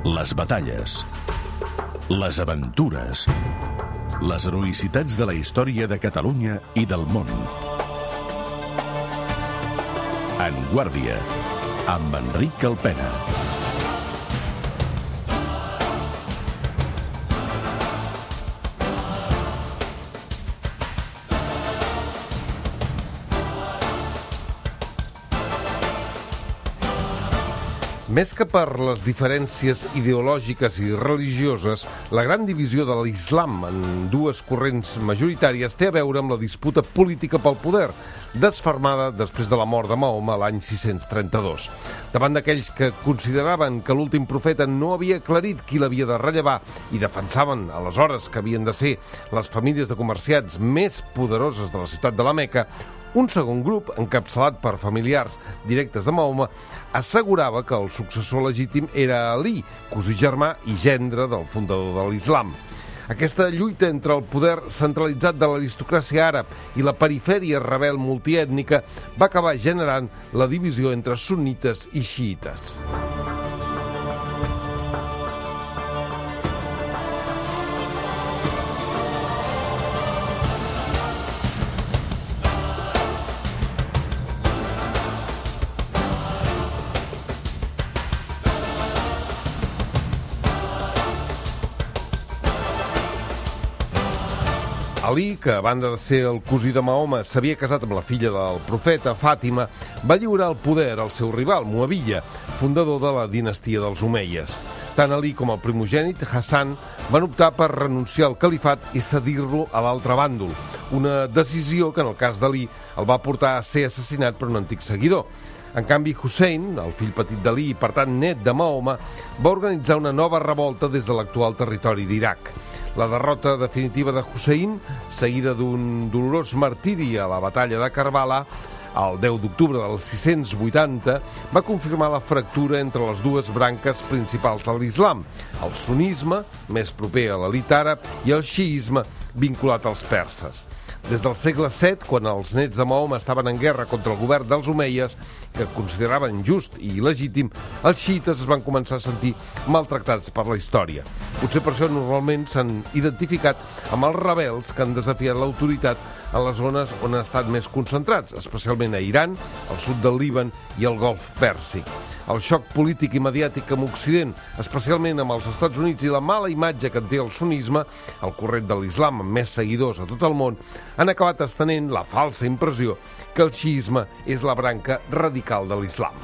Les batalles, les aventures, les heroïcitats de la història de Catalunya i del món. En Guàrdia, amb Enric Alpena. Més que per les diferències ideològiques i religioses, la gran divisió de l'islam en dues corrents majoritàries té a veure amb la disputa política pel poder, desfermada després de la mort de Mahoma l'any 632. Davant d'aquells que consideraven que l'últim profeta no havia aclarit qui l'havia de rellevar i defensaven aleshores que havien de ser les famílies de comerciants més poderoses de la ciutat de la Meca, un segon grup, encapçalat per familiars directes de Mahoma, assegurava que el successor legítim era Ali, cosí germà i gendre del fundador de l'islam. Aquesta lluita entre el poder centralitzat de l'aristocràcia àrab i la perifèria rebel multiètnica va acabar generant la divisió entre sunnites i xiites. Ali, que a banda de ser el cosí de Mahoma, s'havia casat amb la filla del profeta, Fàtima, va lliurar el poder al seu rival, Muawiya, fundador de la dinastia dels Omeies. Tant Ali com el primogènit, Hassan, van optar per renunciar al califat i cedir-lo a l'altre bàndol, una decisió que en el cas d'Ali el va portar a ser assassinat per un antic seguidor. En canvi, Hussein, el fill petit d'Ali i per tant net de Mahoma, va organitzar una nova revolta des de l'actual territori d'Iraq. La derrota definitiva de Hussein, seguida d'un dolorós martiri a la batalla de Karbala, el 10 d'octubre del 680, va confirmar la fractura entre les dues branques principals de l'islam, el sunisme, més proper a l'elit àrab, i el xiisme, vinculat als perses. Des del segle VII, quan els nets de Mahoma estaven en guerra contra el govern dels Omeies, que consideraven just i il·legítim, els xiites es van començar a sentir maltractats per la història. Potser per això normalment s'han identificat amb els rebels que han desafiat l'autoritat a les zones on han estat més concentrats, especialment a Iran, al sud del Líban i al Golf Pèrsic. El xoc polític i mediàtic amb Occident, especialment amb els Estats Units i la mala imatge que en té el sunisme, el corrent de l'islam amb més seguidors a tot el món, han acabat estenent la falsa impressió que el xiisme és la branca radical de l'islam.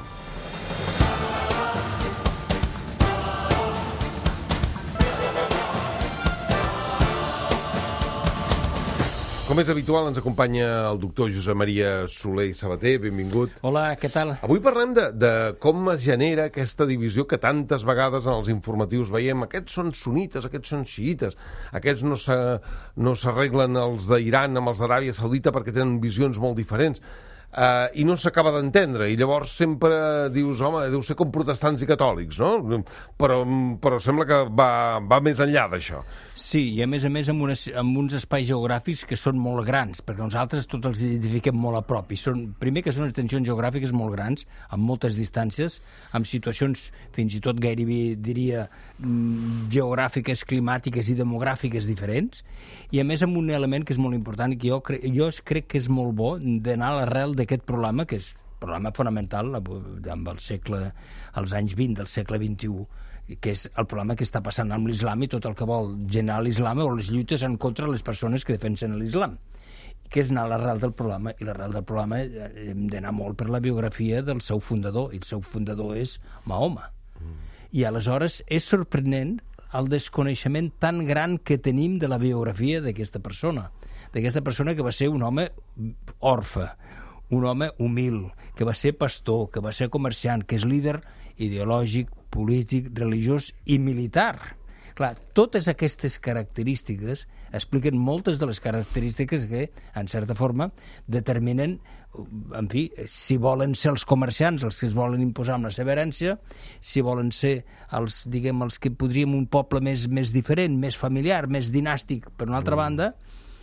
Com és habitual, ens acompanya el doctor Josep Maria Soler i Sabater. Benvingut. Hola, què tal? Avui parlem de com es genera aquesta divisió que tantes vegades en els informatius veiem. Aquests són sunites, aquests són xiites, aquests no s'arreglen els d'Iran amb els d'Aràbia Saudita perquè tenen visions molt diferents. I no s'acaba d'entendre, i llavors sempre dius, home, deu ser com protestants i catòlics, no? Però sembla que va més enllà d'això. Sí, i a més amb uns espais geogràfics que són molt grans, perquè nosaltres tots els identifiquem molt a prop, i primer que són extensions geogràfiques molt grans, amb moltes distàncies, amb situacions fins i tot gairebé, diria, geogràfiques, climàtiques i demogràfiques diferents, i a més amb un element que és molt important i que jo crec que és molt bo d'anar a l'arrel d'aquest problema, que és un problema fonamental amb als anys 20 del segle XXI, que és el problema que està passant amb l'islam i tot el que vol generar l'islam o les lluites en contra de les persones que defensen l'islam, que és anar a l'arrel del problema, i l'arrel del problema hem d'anar molt per la biografia del seu fundador, i el seu fundador és Mahoma. I aleshores és sorprenent el desconeixement tan gran que tenim de la biografia d'aquesta persona que va ser un home orfe, un home humil, que va ser pastor, que va ser comerciant, que és líder ideològic, polític, religiós i militar. Clar, totes aquestes característiques expliquen moltes de les característiques que, en certa forma, determinen, en fi, si volen ser els comerciants els que es volen imposar amb la seva herència, si volen ser els que podríem un poble més diferent, més familiar, més dinàstic, per una altra banda,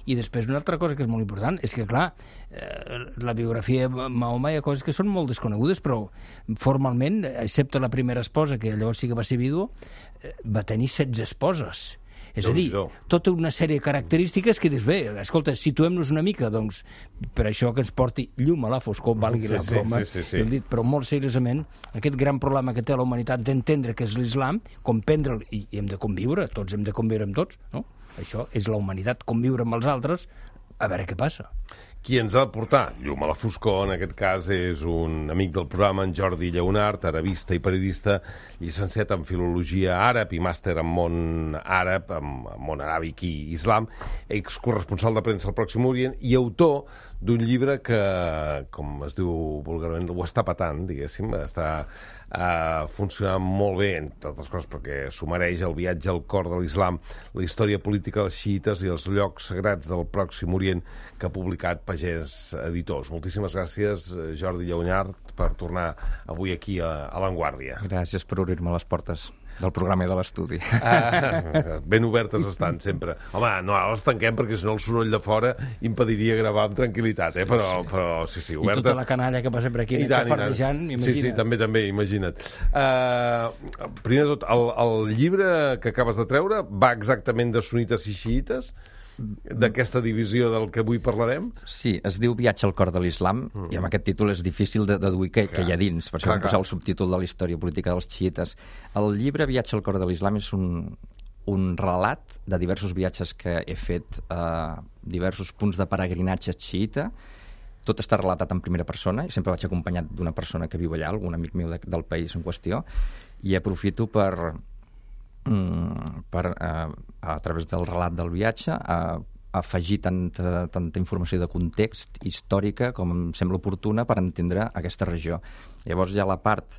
I després una altra cosa que és molt important és que, clar, la biografia de Mahoma hi ha coses que són molt desconegudes, però formalment, excepte la primera esposa, que llavors sí que va ser vídua, va tenir 16 esposes. És a dir, tota una sèrie de característiques que dius, bé, escolta, situem-nos una mica, doncs, per això que ens porti llum a la foscor, valgui la broma, però molt seriosament, aquest gran problema que té la humanitat d'entendre què és l'islam, comprendre'l, i hem de conviure, tots hem de conviure amb tots, no? Això és la humanitat, conviure amb els altres, a veure què passa. Qui ens ha de portar llum a la foscor, en aquest cas, és un amic del programa, en Jordi Lleonart, arabista i periodista, llicenciat en filologia àrab i màster en món àrab, en món aràbic i islam, excorresponsal de premsa al Pròxim Orient i autor d'un llibre que, com es diu vulgarment, ho està patant, diguéssim, està funcionant molt bé, entre altres coses perquè s'ho mereix, El viatge al cor de l'islam, la història política dels xiites i els llocs sagrats del Pròxim Orient, que ha publicat Pagès Editors. Moltíssimes gràcies, Jordi Lleonart, per tornar avui aquí a L'Avantguàrdia. Gràcies per obrir-me les portes del programa i de l'estudi. Ben obertes estan, sempre. Home, no, ara les tanquem perquè si no el soroll de fora impediria gravar amb tranquil·litat, però sí, obertes. I tota la canalla que passa per aquí, xafardejant, imagina't. Sí, també, imagina't. Primer de tot, el llibre que acabes de treure va exactament de sunites i xiites? D'aquesta divisió del que avui parlarem? Sí, es diu Viatge al cor de l'islam, i amb aquest títol és difícil de deduir què hi ha dins, per això vam posar el subtítol de la història política dels xiites. El llibre Viatge al cor de l'islam és un relat de diversos viatges que he fet a diversos punts de peregrinatge xiita. Tot està relatat en primera persona, i sempre vaig acompanyat d'una persona que viu allà, algun amic meu del país en qüestió, i aprofito per a través del relat del viatge afegir tanta informació de context històrica com em sembla oportuna per entendre aquesta regió. Llavors hi ha la part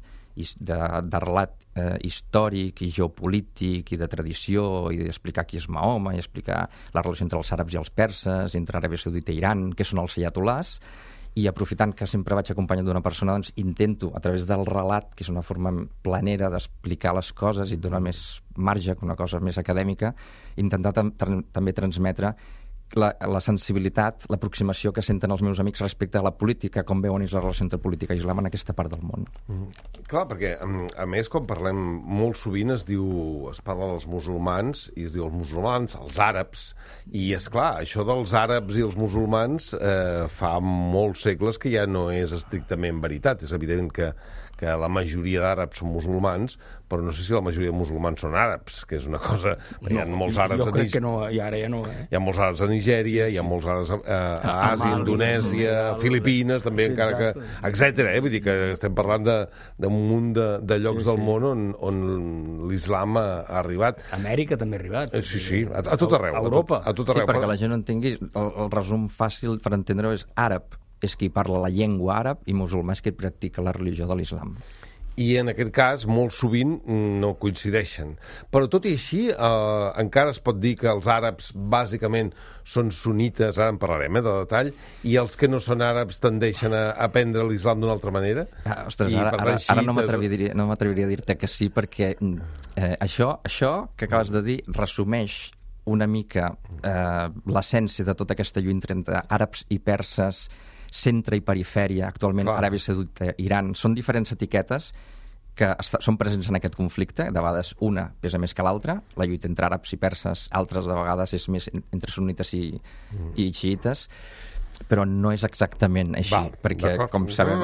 de relat històric i geopolític i de tradició i d'explicar qui és Mahoma i explicar la relació entre els àrabs i els perses, entre Aràbia Saudita i Iran, què són els ayatolahs, i aprofitant que sempre vaig acompanyat d'una persona, doncs intento, a través del relat, que és una forma planera d'explicar les coses i donar més marge que una cosa més acadèmica, intentar també transmetre la sensibilitat, l'aproximació que senten els meus amics respecte a la política, com veuen és la relació entre política i islam en aquesta part del món. Clar, perquè, a més, quan parlem molt sovint es parla dels musulmans i es diu els musulmans, els àrabs, i és clar, això dels àrabs i els musulmans fa molts segles que ja no és estrictament veritat. És evident que la majoria d'àrabs són musulmans, però no sé si la majoria de musulmans són àrabs, que és una cosa... Hi ha molts àrabs jo crec que no, i ara ja no. Hi ha molts àrabs a Nigèria, hi ha molts àrabs a Àsia, Indonèsia, Filipines, també, encara que... etcètera, vull dir que estem parlant d'un munt de llocs del món on l'islam ha arribat. Amèrica també ha arribat. Sí, a tot arreu. A Europa. A tot arreu. Sí, perquè la gent no entengui, el resum fàcil per entendre-ho és àrab és qui parla la llengua àrab i musulmà és qui practica la religió de l'islam. I en aquest cas, molt sovint, no coincideixen. Però tot i així, encara es pot dir que els àrabs, bàsicament, són sunites, ara en parlarem, de detall, i els que no són àrabs tendeixen a aprendre l'islam d'una altra manera? Ostres, ara no m'atreviria a dir-te que sí, perquè això que acabes de dir resumeix una mica l'essència de tota aquesta lluita entre àrabs i perses, centre i perifèria, actualment Aràbia Saudita, Iran, són diferents etiquetes que són presents en aquest conflicte. De vegades una pesa més que l'altra, la lluita entre àrabs i perses, altres de vegades és més entre sunnites i xiites, però no és exactament així, perquè, com sabem,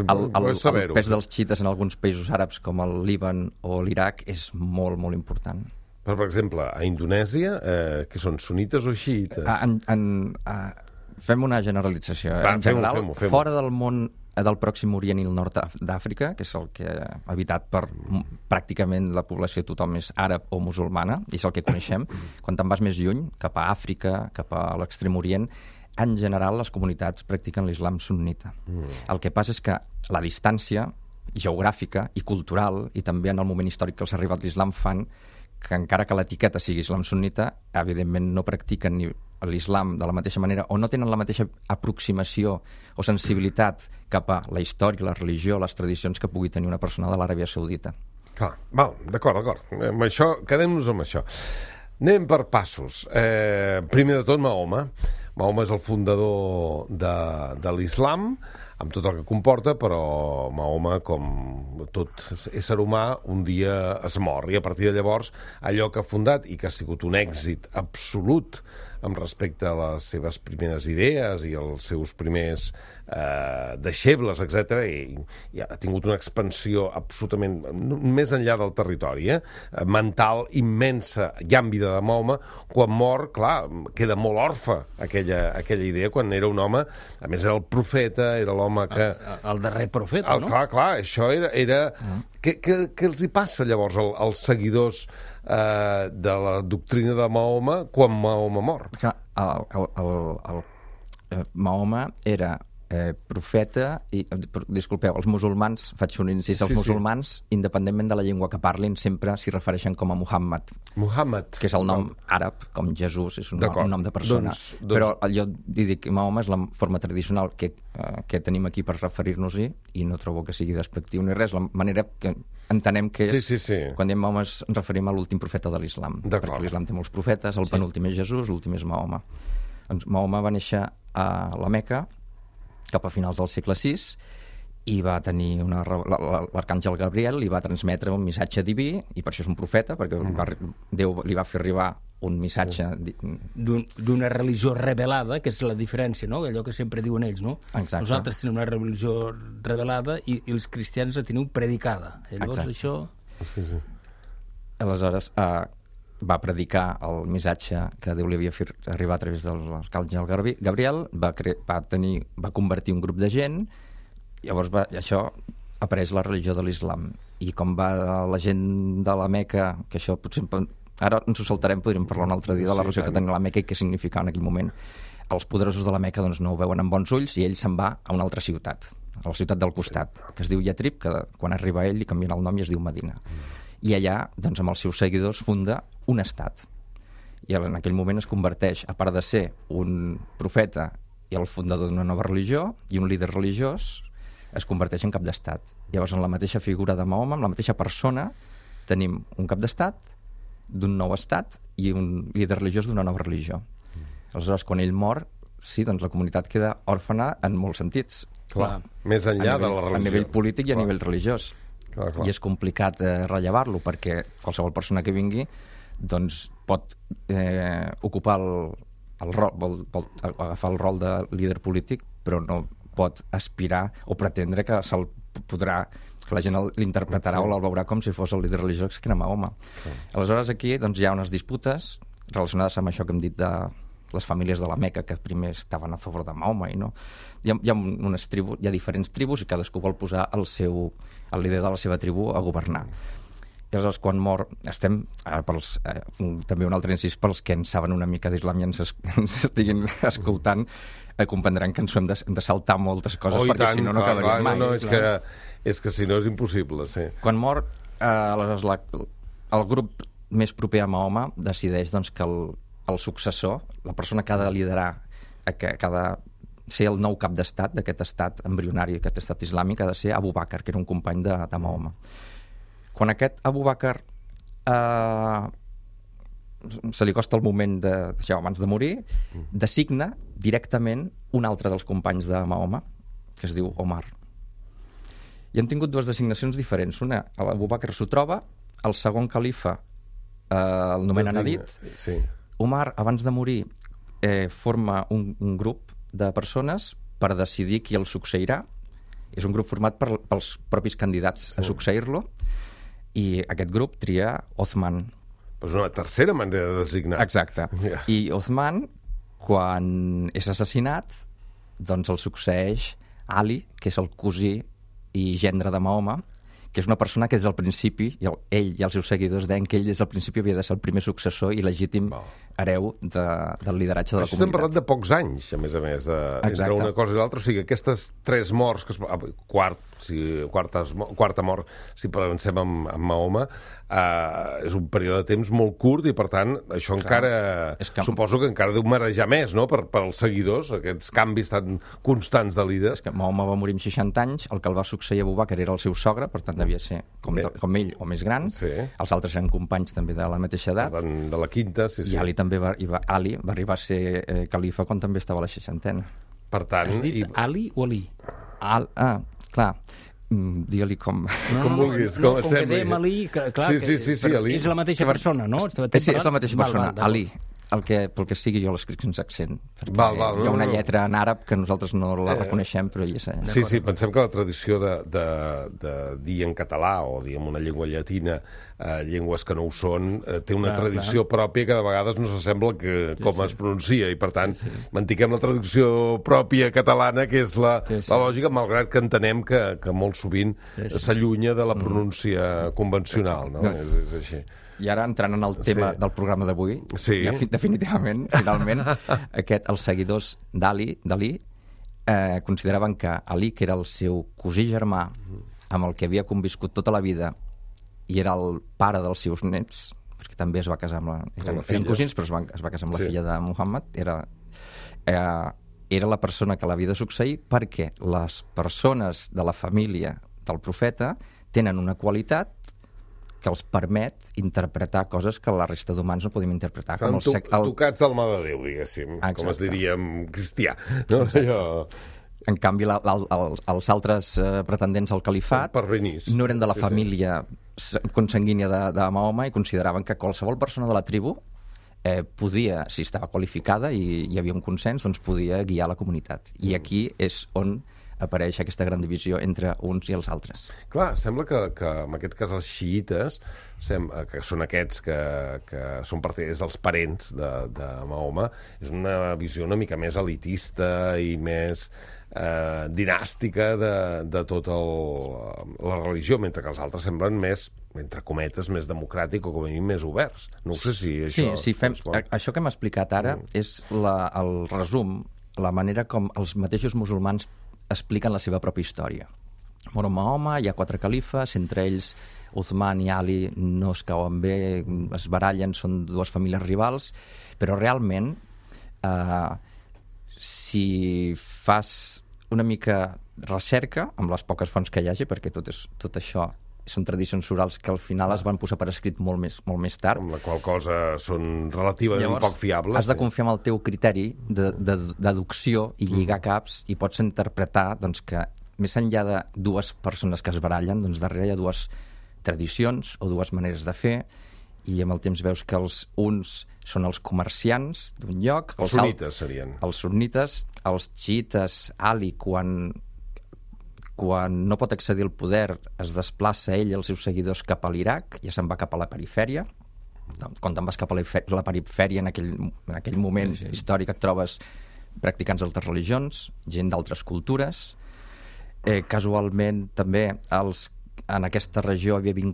el pes dels xiites en alguns països àrabs com el Líban o l'Iraq és molt, molt important. Per exemple, a Indonèsia, que són sunnites o xiites? Fem una generalització. En general, fora del món del Pròxim Orient i el nord d'Àfrica, que és el que ha habitat per pràcticament la població tothom és àrab o musulmana, i és el que coneixem, quan te'n vas més lluny, cap a Àfrica, cap a l'Extrem Orient, en general les comunitats practiquen l'islam sunnita. El que passa és que la distància geogràfica i cultural, i també en el moment històric que els ha arribat l'islam, fan que encara que l'etiqueta sigui islam sunnita, evidentment no practiquen ni l'islam de la mateixa manera o no tenen la mateixa aproximació o sensibilitat cap a la història, la religió, les tradicions que pugui tenir una persona de l'Aràbia Saudita. Clar, d'acord. Amb això, quedem-nos amb això. Anem per passos. Primer de tot, Mahoma. Mahoma és el fundador de l'islam, amb tot el que comporta, però Mahoma, com tot ésser humà, un dia es mor. I a partir de llavors, allò que ha fundat i que ha sigut un èxit absolut amb respecte a les seves primeres idees i els seus primers deixebles, etc., i ha tingut una expansió absolutament més enllà del territori, mental, immensa, ja en vida de Mahoma. Quan mor, clar, queda molt orfe aquella idea, quan era un home, a més era el profeta, era l'home que... El darrer profeta, no? Clar, això era... Què els hi passa llavors als seguidors de la doctrina de Mahoma quan Mahoma mor? Mahoma era profeta i, disculpeu, els musulmans, faig un incís, els musulmans, independentment de la llengua que parlin, sempre s'hi refereixen com a Muhammad, que és el nom àrab, com Jesús, és un nom de persona. Però jo dic que Mahoma és la forma tradicional que tenim aquí per referir-nos-hi, i no trobo que sigui despectiu ni res, la manera que entenem que és... Quan diem Mahoma ens referim a l'últim profeta de l'islam, perquè l'islam té molts profetes, el penúltim és Jesús, l'últim és Mahoma. Mahoma va néixer a la Meca cap a finals del segle VI i va tenir l'arcàngel Gabriel li va transmetre un missatge diví, i per això és un profeta, perquè Déu li va fer arribar un missatge d'una religió revelada, que és la diferència, no? Allò que sempre diuen ells, no? Exacte. Nosaltres tenim una religió revelada i els cristians la teniu predicada. Llavors això... Aleshores va predicar el missatge que Déu li havia fet arribar a través de l'arcàngel Gabriel, va convertir un grup de gent, llavors això apareix la religió de l'islam. I com va la gent de la Meca, que això potser... Ara ens ho saltarem, podríem parlar un altre dia de la relació que tenia la Meca i què significava en aquell moment. Els poderosos de la Meca doncs, no ho veuen amb bons ulls i ell se'n va a una altra ciutat, a la ciutat del costat, que es diu Yatrib, que quan arriba ell li canvien el nom i es diu Medina. I allà, doncs, amb els seus seguidors, funda un estat. I en aquell moment es converteix, a part de ser un profeta i el fundador d'una nova religió i un líder religiós, es converteix en cap d'estat. Llavors, en la mateixa figura de Mahoma, en la mateixa persona, tenim un cap d'estat d'un nou estat i un líder religiós d'una nova religió. Aleshores, quan ell mor, sí, doncs la comunitat queda òrfana en molts sentits. Clar, més enllà de la religió. A nivell polític i a nivell religiós. Clar. I és complicat rellevar-lo, perquè qualsevol persona que vingui doncs pot ocupar el rol, pot agafar el rol de líder polític, però no pot aspirar o pretendre que se'l podrà, que la gent l'interpretarà o el veurà com si fos el líder religiós que era Mahoma. Aleshores aquí doncs, hi ha unes disputes relacionades amb això que hem dit de les famílies de la Meca, que primer estaven a favor de Mahoma i no. Hi ha unes tribus, hi ha diferents tribus i cadascú vol posar el líder de la seva tribu a governar. I aleshores, quan mor, estem, també un altre incís pels que en saben una mica d'islam i ens estiguin escoltant, comprendran que ens hem de saltar moltes coses, perquè si no, no acabaríem mai. No, és que si no és impossible, sí. Quan mor, aleshores, el grup més proper a Mahoma decideix doncs, que el successor, la persona que ha de liderar, que ha de ser el nou cap d'estat d'aquest estat embrionari, aquest estat islàmic, ha de ser Abu Bakr, que era un company de Mahoma. Quan aquest Abu Bakr se li costa el moment abans de morir, designa directament un altre dels companys de Mahoma, que es diu Omar. I han tingut dues designacions diferents. Una, Abu Bakr s'ho troba, el segon califa el nomena Nadid. Sí. Omar, abans de morir, forma un grup de persones per decidir qui el succeirà. És un grup format pels propis candidats a succeir-lo, i aquest grup tria Othman. És una tercera manera de designar. Exacte. Yeah. I Othman, quan és assassinat, doncs el succeeix Ali, que és el cosí i gendre de Mahoma, que és una persona que des del principi, ell i els seus seguidors deien que ell des del principi havia de ser el primer successor i legítim hereu del lideratge de la Això estem parlant comunitat. de pocs anys, a més, entre Exacte. una cosa i l'altra. O sigui, aquestes 3 morts, quarta mort, si pensem en Mahoma, és un període de temps molt curt i, per tant, això encara... Suposo que encara deu marejar més, no?, per als seguidors, aquests canvis tan constants de líder. És que Mahoma va morir amb 60 anys, el que el va succeir a Abu Bakr era el seu sogre, per tant devia ser com ell o més gran. Sí. Els altres eren companys també de la mateixa edat. Per tant, de la quinta, sí. I Ali també va arribar a ser califa quan també estava a la 60a. Per tant... Has dit Ali o Ali? Clar, digue-li com... Com vulguis, com et que sembli. dèiem Ali, clar, Sí, Ali. és la mateixa persona, no? Sí, és la mateixa persona, Ali. Pel que sigui, jo l'escric sense accent. Perquè hi ha una lletra en àrab que nosaltres no la reconeixem, però hi és. Sí, pensem que la tradició de dir en català o dir en una llengua llatina llengües que no ho són, té una tradició pròpia que de vegades no s'assembla com es pronuncia, i per tant mantinguem la traducció pròpia catalana, que és la lògica, malgrat que entenem que molt sovint s'allunya de la pronúncia convencional, no? És així. I ara, entrant en el tema del programa d'avui, definitivament, finalment, els seguidors d'Ali consideraven que Ali, que era el seu cosí germà, amb el que havia conviscut tota la vida, i era el pare dels seus nets, perquè també es va casar amb eren cosins, però es va casar amb la filla de Muhammad, era la persona que l'havia de succeir, perquè les persones de la família del profeta tenen una qualitat que els permet interpretar coses que la resta d'humans no podem interpretar. Estan tocats del mà de Déu, diguéssim, com es diria en cristià. En canvi, els altres pretendents al califat no eren de la família consanguínia de Mahoma i consideraven que qualsevol persona de la tribu podia, si estava qualificada i hi havia un consens, doncs podia guiar la comunitat. I aquí és on apareix aquesta gran divisió entre uns i els altres. Clar, sembla que en aquest cas els xiites, que són aquests que són partidaris dels parents de Mahoma, és una visió una mica més elitista i més dinàstica de tota la religió, mentre que els altres semblen més, entre cometes, més democràtic o com a mínim més oberts. No sé si això... Sí, això que hem explicat ara és el resum, la manera com els mateixos musulmans expliquen la seva pròpia història. Mor Mahoma, hi ha 4 califes, entre ells Uthman i Ali no es cauen bé, es barallen, són 2 famílies rivals, però realment si fas una mica recerca, amb les poques fonts que hi hagi, perquè tot això són tradicions orals que al final es van posar per escrit molt més tard. Amb la qual cosa són relativament poc fiables. Has de confiar en el teu criteri de deducció i lligar caps, i pots interpretar doncs, que més enllà de 2 persones que es barallen, doncs darrere hi ha 2 tradicions o 2 maneres de fer, i amb el temps veus que uns són els comerciants d'un lloc... Els sunnites serien. Els sunnites, els xiites, Ali, quan no pot accedir al poder, es desplaça ell i els seus seguidors cap a l'Iraq, ja se'n va cap a la perifèria. Quan te'n vas cap a la perifèria, en aquell moment històric, et trobes practicants d'altres religions, gent d'altres cultures. Casualment, també, en aquesta regió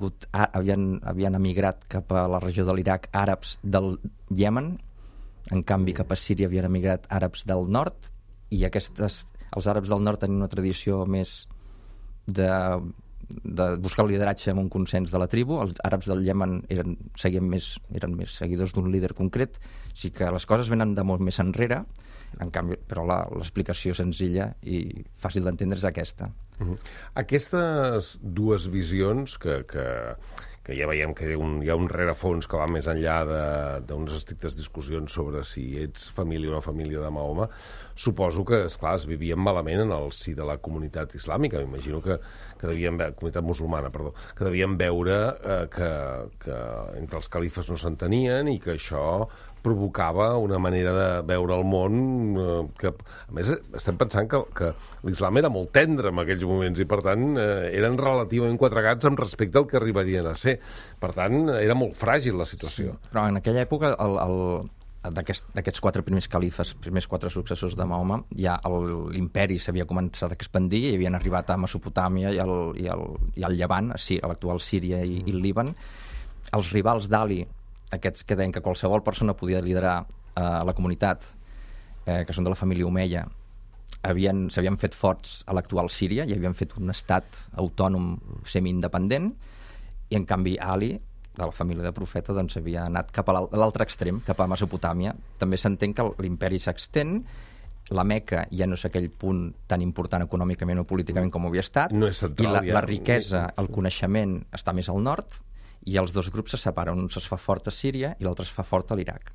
havien emigrat cap a la regió de l'Iraq àrabs del Iemen, en canvi cap a Síria havien emigrat àrabs del nord, i els àrabs del nord tenen una tradició més de buscar el lideratge amb un consens de la tribu. Els àrabs del Iemen eren més seguidors d'un líder concret, així que les coses venen de molt més enrere. En canvi, però l'explicació senzilla i fàcil d'entendre és aquesta. Aquestes 2 visions que ja veiem que hi ha un rerefons que va més enllà d'unes estrictes discussions sobre si ets família o no família de Mahoma, suposo que, esclar, es vivien malament en el si de la comunitat islàmica. M'imagino que comunitat musulmana, perdó, que devien veure que entre els califes no s'entenien i que això provocava una manera de veure el món que, a més, estem pensant que l'islam era molt tendre en aquells moments i, per tant, eren relativament quatregats amb respecte al que arribarien a ser. Per tant, era molt fràgil la situació. Sí, però en aquella època, d'aquests 4 primers califes, primers 4 successors de Mahoma, ja l'imperi s'havia començat a expandir i havien arribat a Mesopotàmia i al Llevant, a l'actual Síria i el Líban. Els rivals d'Ali aquests que deien que qualsevol persona podia liderar la comunitat, que són de la família Omeia, s'havien fet forts a l'actual Síria i havien fet un estat autònom semi-independent, i en canvi Ali, de la família de Profeta, doncs havia anat cap a l'altre extrem, cap a Mesopotàmia. També s'entén que l'imperi s'extén, la Meca ja no és aquell punt tan important econòmicament o políticament com havia estat, no és central, i la riquesa, el coneixement està més al nord, i els dos grups se separen. Un es fa fort a Síria i l'altre es fa fort a l'Iraq.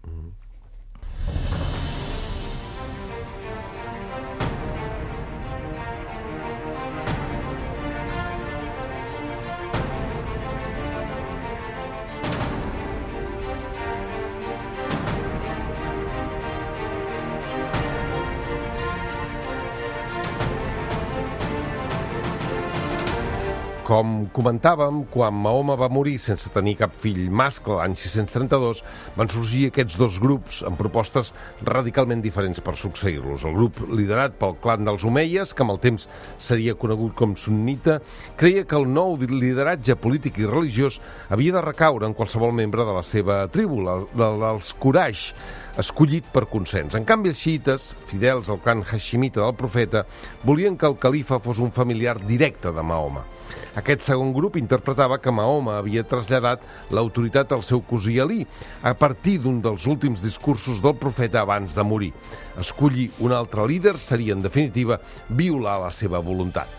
Com comentàvem, quan Mahoma va morir sense tenir cap fill mascle l'any 632, van sorgir aquests dos grups amb propostes radicalment diferents per succeir-los. El grup liderat pel clan dels Omeies, que amb el temps seria conegut com sunnita, creia que el nou lideratge polític i religiós havia de recaure en qualsevol membre de la seva tribu, dels Quraysh, escollit per consens. En canvi, els xiites, fidels al clan hashimita del profeta, volien que el califa fos un familiar directe de Mahoma. Aquest segon grup interpretava que Mahoma havia traslladat l'autoritat al seu cosí Ali a partir d'un dels últims discursos del profeta abans de morir. Escollir un altre líder seria, en definitiva, violar la seva voluntat.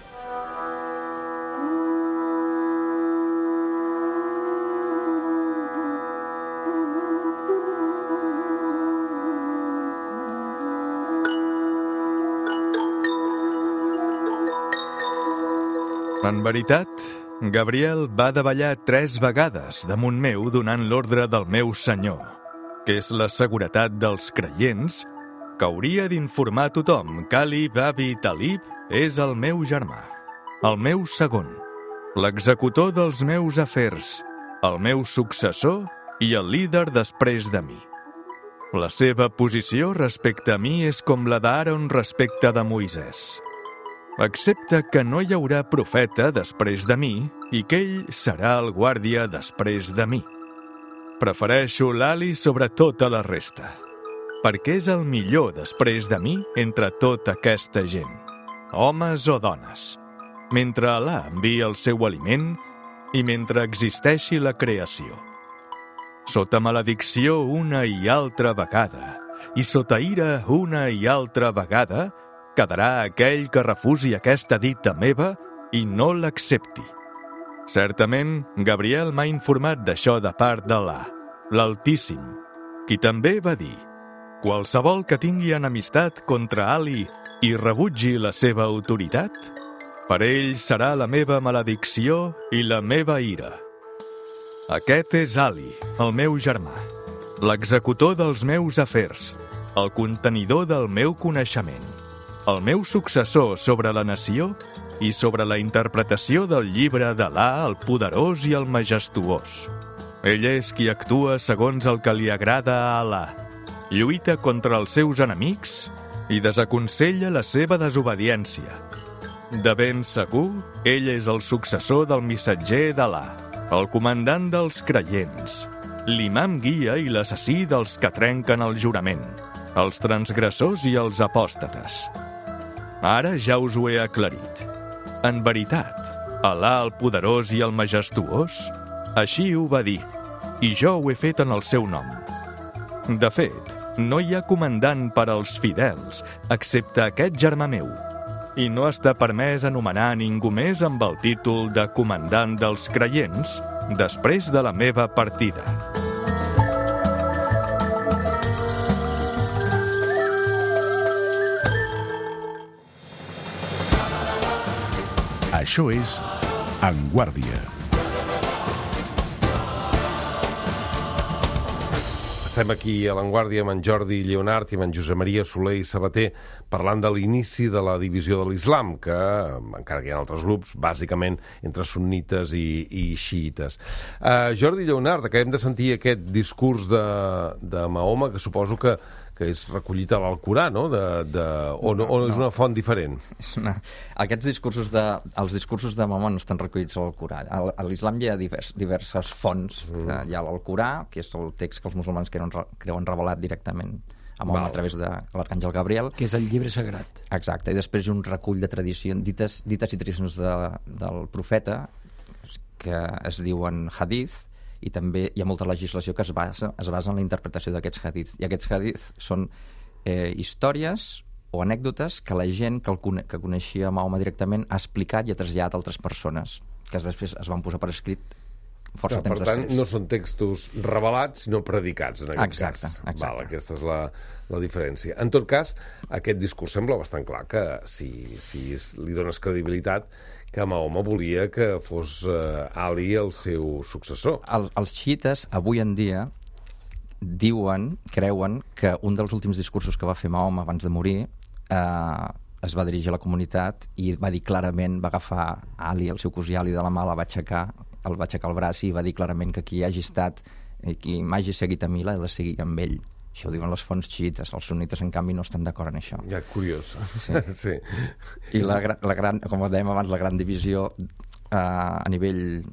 En veritat, Gabriel va davallar 3 vegades damunt meu donant l'ordre del meu senyor, que és la seguretat dels creients, que hauria d'informar tothom que Ali Abi Talib és el meu germà, el meu segon, l'executor dels meus afers, el meu successor i el líder després de mi. La seva posició respecte a mi és com la d'Aaron respecte de Moisès, excepte que no hi haurà profeta després de mi i que ell serà el guàrdia després de mi. Prefereixo l'Ali sobre tota la resta, perquè és el millor després de mi entre tota aquesta gent, homes o dones, mentre Alà envia el seu aliment i mentre existeixi la creació. Sota maledicció una i altra vegada, i sota ira una i altra vegada, quedarà aquell que refusi aquesta dita meva i no l'accepti. Certament, Gabriel m'ha informat d'això de part d'Alà, l'Altíssim, qui també va dir: qualsevol que tingui enemistat contra Ali i rebutgi la seva autoritat, per ell serà la meva maledicció i la meva ira. Aquest és Ali, el meu germà, l'executor dels meus afers, el contenidor del meu coneixement, el meu successor sobre la nació i sobre la interpretació del llibre d'Alà, el poderós i el majestuós. Ell és qui actua segons el que li agrada a Alà, lluita contra els seus enemics i desaconsella la seva desobediència. De ben segur, ell és el successor del missatger d'Alà, el comandant dels creients, l'imam guia i l'assassí dels que trenquen el jurament, els transgressors i els apòstates. Ara ja us ho he aclarit. En veritat, Alà el poderós i el majestuós, així ho va dir, i jo ho he fet en el seu nom. De fet, no hi ha comandant per als fidels, excepte aquest germà meu, i no està permès anomenar ningú més amb el títol de comandant dels creients després de la meva partida. Això és En Guàrdia. Estem aquí a l'Avantguàrdia amb en Jordi Lleonart i amb en Josep Maria Soler i Sabater parlant de l'inici de la divisió de l'islam, que, encara que hi ha altres grups, bàsicament entre sunnites i xiites. Jordi Lleonart, acabem de sentir aquest discurs de Mahoma, que suposo que que és recollit a l'Alcorà, no? O no és una font diferent? Els discursos de Mahoma no estan recollits a l'Alcorà. A l'islam hi ha diverses fonts. Hi ha l'Alcorà, que és el text que els musulmans creuen revelat directament a Mahoma a través de l'arcàngel Gabriel. Que és el llibre sagrat. Exacte, i després hi ha un recull de tradicions, dites i tradicions del profeta, que es diuen hadith, i també hi ha molta legislació que es basa en la interpretació d'aquests hadiths. I aquests hadiths són històries o anècdotes que la gent que coneixia Mahoma directament ha explicat i ha traslladat a altres persones, que després es van posar per escrit força temps després. Per tant, no són textos revelats, sinó predicats, en aquest cas. Exacte. Aquesta és la diferència. En tot cas, aquest discurs sembla bastant clar que si li dones credibilitat, que Mahoma volia que fos Ali el seu successor. Els xiites, avui en dia, creuen que un dels últims discursos que va fer Mahoma abans de morir es va dirigir a la comunitat i va dir clarament, va agafar Ali, el seu cosí Ali de la mà, el va aixecar el braç i va dir clarament que qui hagi estat, qui m'hagi seguit a mi, l'ha de seguir amb ell. Això ho diuen les fonts xiites. Els sunnites, en canvi, no estan d'acord en això. Ja, curiós. Sí. I com dèiem abans, la gran divisió a nivell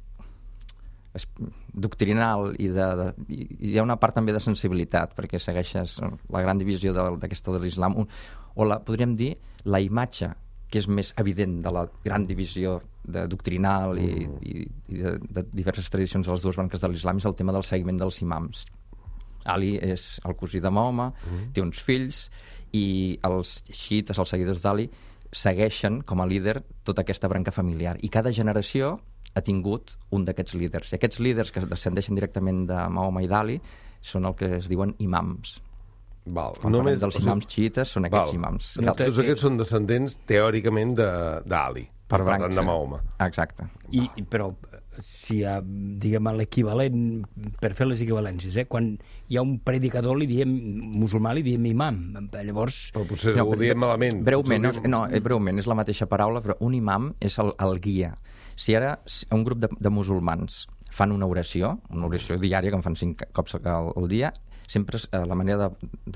doctrinal i hi ha una part també de sensibilitat, perquè segueixes la gran divisió d'aquesta de l'islam, o podríem dir la imatge que és més evident de la gran divisió doctrinal i de diverses tradicions de les dues branques de l'islam és el tema del seguiment dels imams. Ali és el cosí de Mahoma, té uns fills, i els xiites, els seguidors d'Ali, segueixen com a líder tota aquesta branca familiar. I cada generació ha tingut un d'aquests líders. I aquests líders que descendeixen directament de Mahoma i d'Ali són el que es diuen imams. Quan parlem dels imams xiites, són aquests imams. Tots aquests són descendents, teòricament, d'Ali, per tant, de Mahoma. Exacte. Però si hi ha, diguem, l'equivalent, per fer les equivalències, quan hi ha un predicador, li diem musulmà, li diem imam. Llavors... Però potser ho diem malament. Breument, és la mateixa paraula, però un imam és el guia. Si ara un grup de musulmans fan una oració diària, que en fan 5 cops al dia, sempre la manera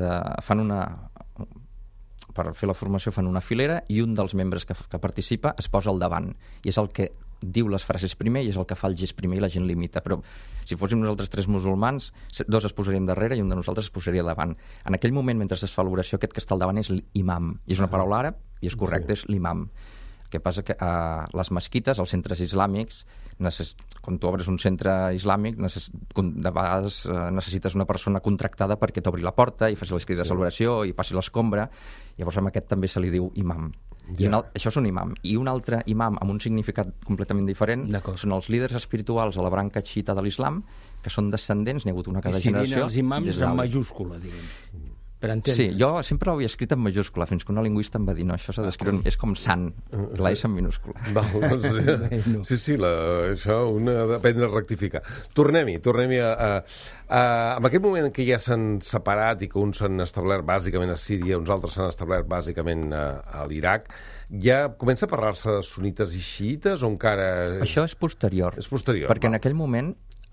per fer la formació fan una filera i un dels membres que participa es posa al davant i és el que diu les frases primer i és el que fa el gest primer i la gent l'imita. Però si fóssim nosaltres 3 musulmans, 2 es posarien darrere i un de nosaltres es posaria davant. En aquell moment, mentre es fa l'oració, aquest que està al davant és l'imam. I és una paraula àrab i és correcte, és l'imam. El que passa que a les mesquites, als centres islàmics, quan tu obres un centre islàmic, de vegades necessites una persona contractada perquè t'obri la porta i faci les crides a l'oració i passi l'escombra. Llavors a aquest també se li diu imam. Això és un imam. I un altre imam amb un significat completament diferent són els líders espirituals a la branca xiita de l'islam, que són descendents, n'hi ha hagut una cada generació. Els imams en majúscula, diguem. Sí, jo sempre ho havia escrit en majúscula, fins que un lingüista em va dir, no, això s'ha d'escriure, és com sant, la S en minúscula. Sí, això un ha d'aprendre a rectificar. Tornem-hi en aquest moment en què ja s'han separat i que uns s'han establert bàsicament a Síria, uns altres s'han establert bàsicament a l'Iraq, ja comença a parlar-se de sunites i xiites o encara... Això és posterior. És posterior. Perquè en aquell moment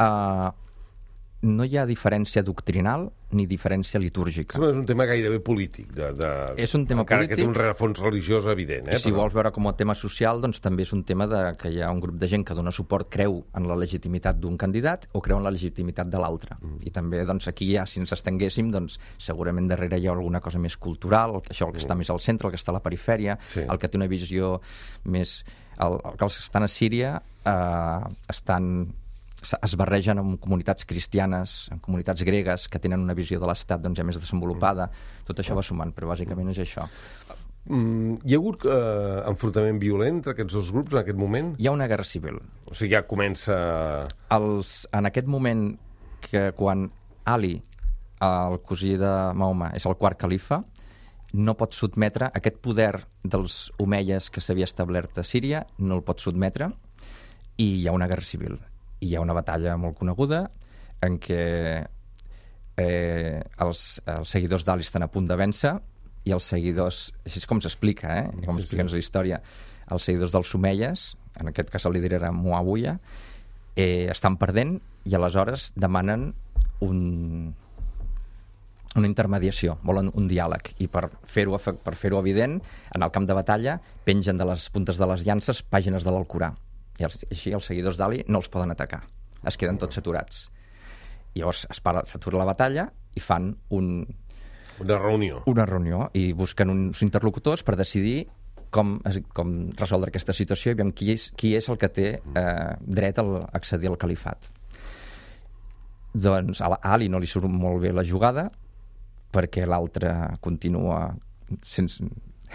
no hi ha diferència doctrinal ni diferència litúrgica. És un tema gairebé polític. És un tema encara polític. Que té un rerefons religiós evident. I si vols veure com a tema social, doncs també és un tema que hi ha un grup de gent que dona suport, creu en la legitimitat d'un candidat o creu en la legitimitat de l'altre. I també doncs, aquí ja, si ens estenguéssim, doncs, segurament darrere hi ha alguna cosa més cultural, això el que està més al centre, el que està a la perifèria, el que té una visió més... Els que estan a Síria es barregen amb comunitats cristianes, amb comunitats gregues que tenen una visió de l'Estat ja més desenvolupada. Tot això va sumant, però bàsicament és això. Hi ha hagut enfrontament violent entre aquests dos grups en aquest moment? Hi ha una guerra civil. O sigui, ja comença... En aquest moment, que quan Ali, el cosí de Mahoma, és el quart califa, no pot sotmetre aquest poder dels omeies que s'havia establert a Síria, no el pot sotmetre, i hi ha una guerra civil. I hi ha una batalla molt coneguda en què els seguidors d'Ali estan a punt de vèncer i els seguidors, així és com s'explica, com expliquen la història, els seguidors dels omeies, en aquest cas el líder era Muawiya, estan perdent i aleshores demanen una intermediació, volen un diàleg, i per fer-ho evident, en el camp de batalla pengen de les puntes de les llances pàgines de l'Alcorà, i així els seguidors d'Ali no els poden atacar, es queden tots saturats. Llavors s'atura la batalla i fan una reunió i busquen uns interlocutors per decidir com resoldre aquesta situació i veiem qui és el que té dret a accedir al califat. Doncs a Ali no li surt molt bé la jugada perquè l'altre continua sense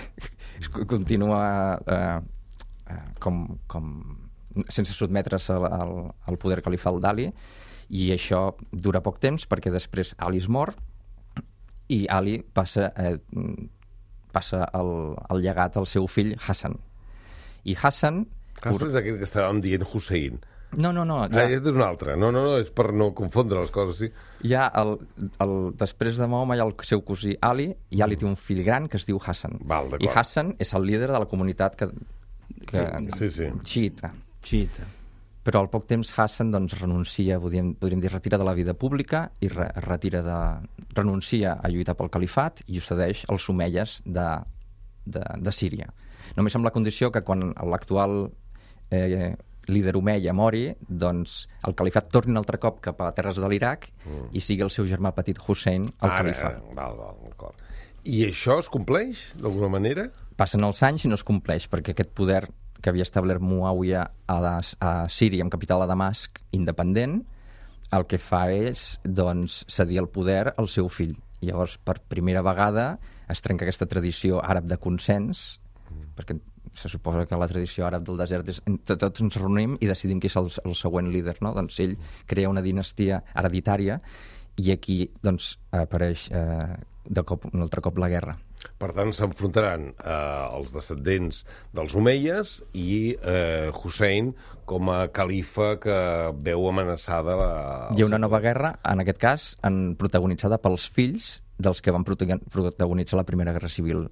sotmetre's al poder califal d'Ali, i això dura poc temps perquè després Ali es mor i Ali passa el llegat al seu fill Hassan. I Hassan és aquest que estàvem dient Hussein. No. Aquest és un altre. No, és per no confondre les coses, sí. Després de Mahoma hi ha el seu cosí Ali, i Ali té un fill gran que es diu Hassan. I Hassan és el líder de la comunitat xiita. Però al poc temps Hassan renuncia, podríem dir, retira de la vida pública i renuncia a lluitar pel califat i ho cedeix als omeies de Síria. Només amb la condició que quan l'actual líder omeia mori, doncs el califat torni un altre cop cap a terres de l'Iraq i sigui el seu germà petit Hussein el califat. D'acord. I això es compleix d'alguna manera? Passen els anys i no es compleix, perquè aquest poder que havia establert Muawiyah a Síria, amb capital a Damasc, independent, el que fa és cedir el poder al seu fill. Llavors, per primera vegada, es trenca aquesta tradició àrab de consens, perquè se suposa que la tradició àrab del desert és tots ens reunim i decidim qui és el següent líder, no? Doncs ell crea una dinastia hereditària i aquí apareix un altre cop la guerra. Per tant, s'enfrontaran els descendents dels omeies i Hussein com a califa que veu amenaçada Hi ha una nova guerra, en aquest cas, protagonitzada pels fills dels que van protagonitzar la Primera Guerra Civil.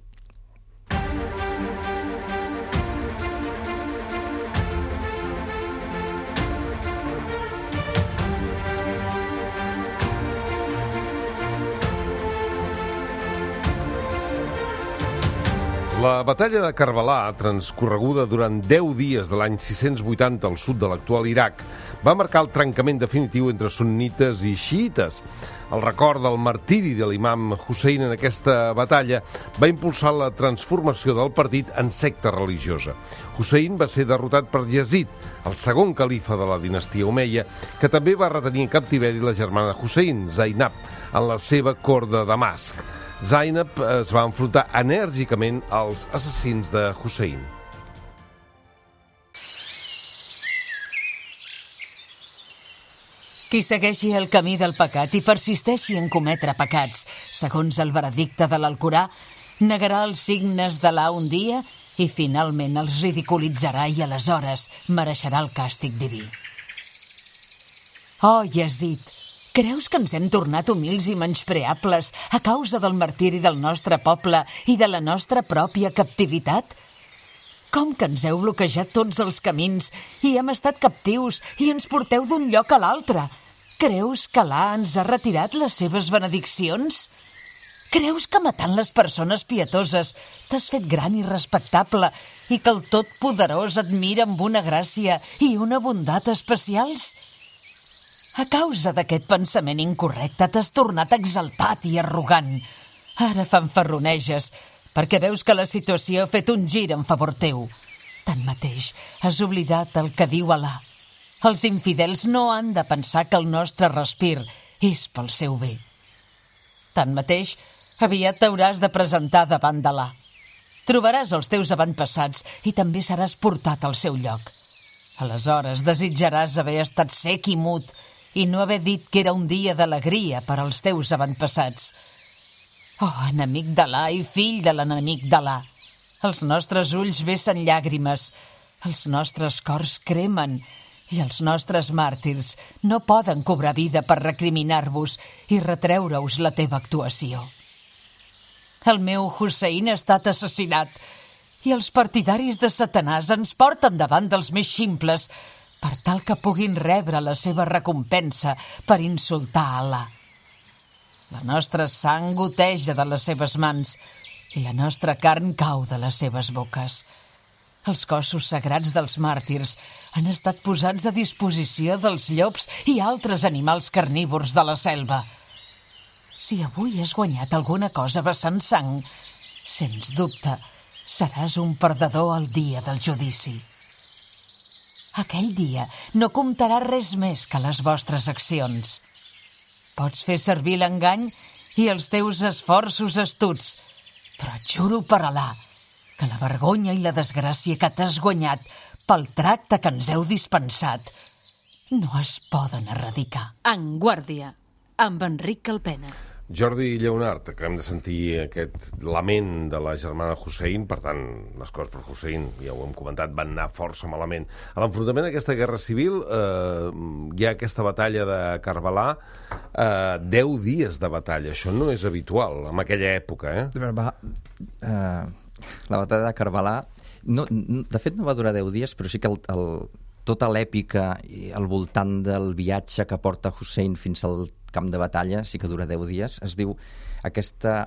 La batalla de Karbala, transcorreguda durant 10 dies de l'any 680 al sud de l'actual Iraq, va marcar el trencament definitiu entre sunnites i xiites. El record del martiri de l'imam Hussein en aquesta batalla va impulsar la transformació del partit en secta religiosa. Hussein va ser derrotat per Yazid, el segon califa de la dinastia omeia, que també va retenir en captiveri la germana Hussein, Zainab, en la seva cort de Damasc. Zainab es va enfrontar enèrgicament als assassins de Hussein. Qui segueixi el camí del pecat i persisteixi en cometre pecats, segons el veredicte de l'Alcorà, negarà els signes d'Allah un dia i finalment els ridiculitzarà i aleshores mereixerà el càstig diví. Oh, Yazid, creus que ens hem tornat humils i menyspreables a causa del martiri del nostre poble i de la nostra pròpia captivitat? Com que ens heu bloquejat tots els camins i hem estat captius i ens porteu d'un lloc a l'altre? Creus que Alà ens ha retirat les seves benediccions? Creus que matant les persones pietoses t'has fet gran i respectable i que el Totpoderós et mira amb una gràcia i una bondat especials? A causa d'aquest pensament incorrecte t'has tornat exaltat i arrogant. Ara fanfarroneges perquè veus que la situació ha fet un gir en favor teu. Tanmateix, has oblidat el que diu Alà. Els infidels no han de pensar que el nostre respir és pel seu bé. Tanmateix, aviat t'hauràs de presentar davant d'Alà. Trobaràs els teus avantpassats i també seràs portat al seu lloc. Aleshores desitjaràs haver estat sec i mut i no haver dit que era un dia d'alegria per als teus avantpassats. Oh, enemic d'Alà i fill de l'enemic d'Alà, els nostres ulls vessen llàgrimes, els nostres cors cremen i els nostres màrtirs no poden cobrar vida per recriminar-vos i retreure-us la teva actuació. El meu Hussein ha estat assassinat i els partidaris de Satanàs ens porten davant dels més ximples per tal que puguin rebre la seva recompensa per insultar Alà. La nostra sang goteja de les seves mans i la nostra carn cau de les seves boques. Els cossos sagrats dels màrtirs han estat posats a disposició dels llops i altres animals carnívors de la selva. Si avui has guanyat alguna cosa vessant sang, sens dubte, seràs un perdedor el dia del judici. Aquell dia no comptarà res més que les vostres accions. Pots fer servir l'engany i els teus esforços astuts, però et juro per Alà que la vergonya i la desgràcia que t'has guanyat pel tracte que ens heu dispensat no es poden erradicar. En Guàrdia, amb Enric Calpena. Jordi Lleonart, acabem de sentir aquest lament de la germana Hussein, per tant, les coses per Hussein, ja ho hem comentat, van anar força malament. A l'enfrontament d'aquesta guerra civil hi ha aquesta batalla de Karbala, 10 dies de batalla, això no és habitual en aquella època, La batalla de Karbala, de fet no va durar 10 dies, però sí que tota l'èpica al voltant del viatge que porta Hussein fins al camp de batalla sí que dura 10 dies. Es diu aquesta...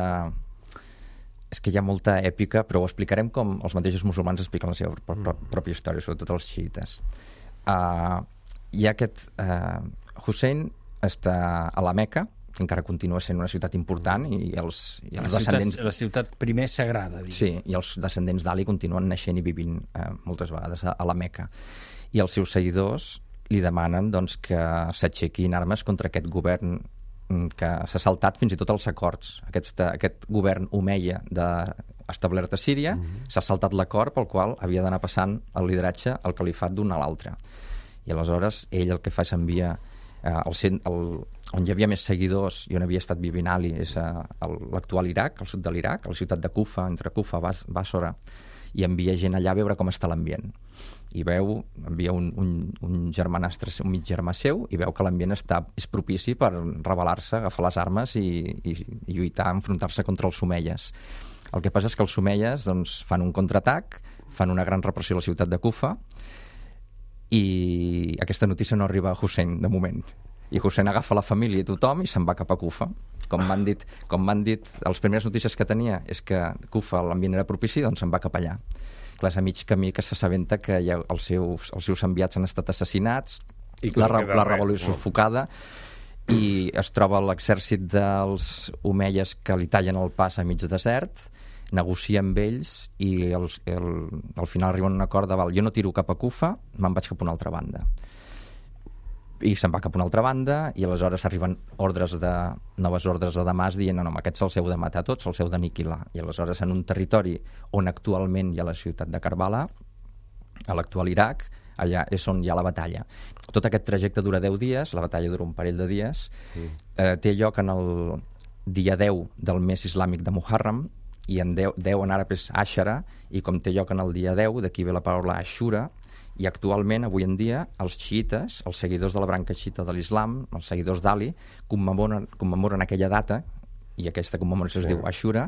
és que hi ha molta èpica, però ho explicarem com els mateixos musulmans expliquen la seva pròpia història, sobretot els xiites. Hi ha aquest... Hussein està a la Meca, que encara continua sent una ciutat important, i els descendents... La ciutat primer sagrada. Sí, i els descendents d'Ali continuen naixent i vivint moltes vegades a la Meca. I els seus seguidors li demanen doncs, que s'aixequin armes contra aquest govern que s'ha saltat fins i tot els acords. Aquest govern omeia establert a Síria s'ha saltat l'acord pel qual havia d'anar passant el lideratge al califat d'un a l'altre. I aleshores ell el que fa és enviar on hi havia més seguidors i on havia estat vivint Ali és l'actual Iraq, al sud de l'Iraq, a la ciutat de Kufa, entre Kufa i Bàssora, i envia gent allà a veure com està l'ambient. I envia un germanastre, un mig germà seu, i veu que l'ambient és propici per rebel·lar-se, agafar les armes i lluitar, enfrontar-se contra els omeies. El que passa és que els omeies doncs, fan un contraatac, fan una gran repressió a la ciutat de Kufa, i aquesta notícia no arriba a Hussein, de moment. I Hussein agafa la família i tothom i se'n va cap a Kufa. Com m'han dit, les primeres notícies que tenia és que Kufa l'ambient era propici, doncs se'n va cap allà. Clar, és a mig camí que s'assabenta que els seus enviats han estat assassinats, la revolució sufocada, i es troba l'exèrcit dels omeies que li tallen el pas a mig desert, negocia amb ells i al final arriben a un acord de jo no tiro cap a Kufa, me'n vaig cap a una altra banda. I se'n va cap a una altra banda i aleshores arriben noves ordres de Damasc dient no, aquests els heu de matar tots, els heu d'aniquilar. I aleshores en un territori on actualment hi ha la ciutat de Karbala, a l'actual Iraq, allà és on hi ha la batalla. Tot aquest trajecte dura 10 dies, la batalla dura un parell de dies, té lloc en el dia 10 del mes islàmic de Muharram, i en 10 en àrab és Ashara, i com té lloc en el dia 10, d'aquí ve la paraula Ashura, i actualment, avui en dia, els xiites, els seguidors de la branca xiita de l'islam, els seguidors d'Ali, commemoren aquella data, i aquesta commemoració es diu Ashura,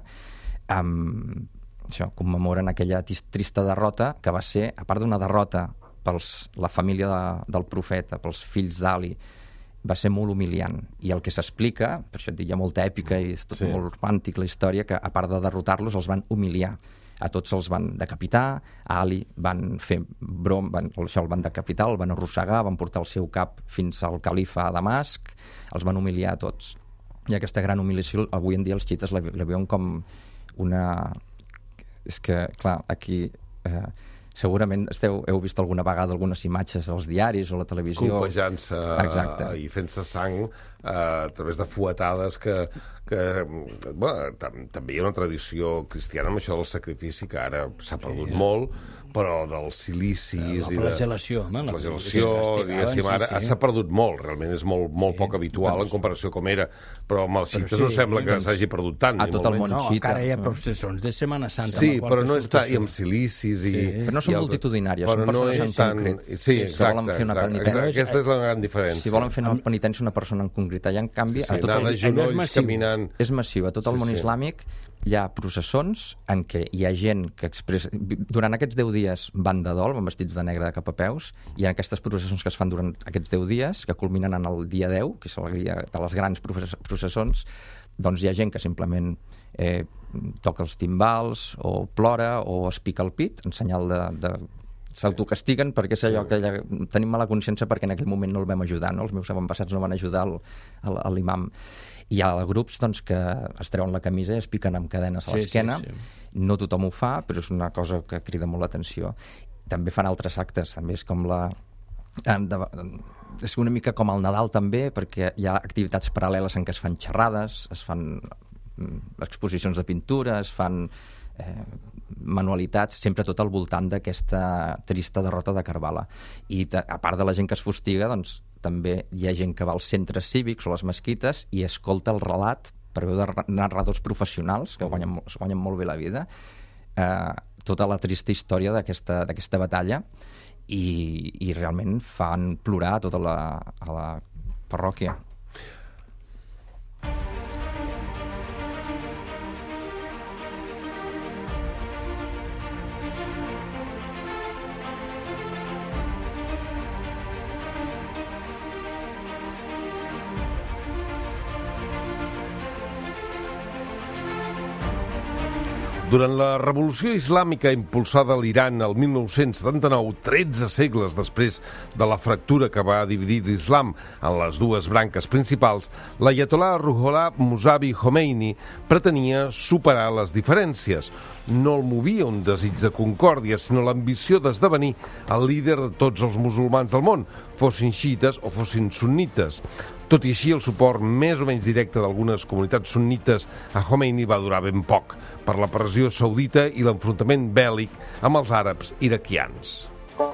commemoren aquella trista derrota que va ser, a part d'una derrota per la família del profeta, pels fills d'Ali, va ser molt humiliant. I el que s'explica, per això et dic, hi ha molta èpica i és tot molt romàntic la història, que a part de derrotar-los els van humiliar. A tots els van decapitar, a Ali van fer el van decapitar, el van arrossegar, van portar el seu cap fins al califa a Damasc, els van humiliar a tots. I aquesta gran humiliació, avui en dia els xiites la veuen com una... És que, clar, aquí... segurament heu vist alguna vegada algunes imatges als diaris o a la televisió. Colpejant-se i fent-se sang a través de fuetades que també hi ha una tradició cristiana amb això del sacrifici que ara s'ha perdut molt, però dels silicis... La flagel·lació, home. La flagel·lació, diguéssim, ara s'ha perdut molt, realment és molt poc habitual en comparació com era, però amb els xiites no sembla que s'hagi perdut tant. A tot el món xiita. Encara hi ha processons de Setmana Santa. Sí, però no està... I amb silicis i... Però no són multitudinàries, són persones en concret. Sí, exacte. Aquesta és la gran diferència. Si volen fer una penitència una persona en concret, allà en canvi, a tot el genolls caminant... És massiu, a tot el món islàmic hi ha processons en què hi ha gent que expressa... Durant aquests 10 dies van de dol, van vestits de negre de cap a peus, i en aquestes processons que es fan durant aquests 10 dies, que culminen en el dia 10, que és l'alegria de les grans processons, doncs hi ha gent que simplement toca els timbals, o plora, o es pica el pit, en senyal de s'autocastiguen perquè és allò que tenim mala consciència perquè en aquell moment no el vam ajudar, no? Els meus avantpassats no van ajudar l'imam. Hi ha grups doncs, que es treuen la camisa i es piquen amb cadenes a l'esquena. No tothom ho fa, però és una cosa que crida molt l'atenció. També fan altres actes, també és com és una mica com el Nadal també, perquè hi ha activitats paral·leles en què es fan xerrades, es fan exposicions de pintura, es fan manualitats, sempre tot al voltant d'aquesta trista derrota de Karbala. I a part de la gent que es fustiga, doncs també hi ha gent que va als centres cívics o a les mesquites i escolta el relat per veu de narradors professionals que guanyen molt bé la vida, tota la trista història d'aquesta batalla i realment fan plorar a tota la parròquia. Durant la revolució islàmica impulsada a l'Iran el 1979, 13 segles després de la fractura que va dividir l'islam en les dues branques principals, l'aiatol·là Ruhollah Mossavi Khomeini pretenia superar les diferències. No el movia un desig de concòrdia, sinó l'ambició d'esdevenir el líder de tots els musulmans del món, fossin xiites o fossin sunnites. Tot i així, el suport més o menys directe d'algunes comunitats sunnites a Khomeini va durar ben poc, per la pressió saudita i l'enfrontament bèl·lic amb els àrabs iraquians.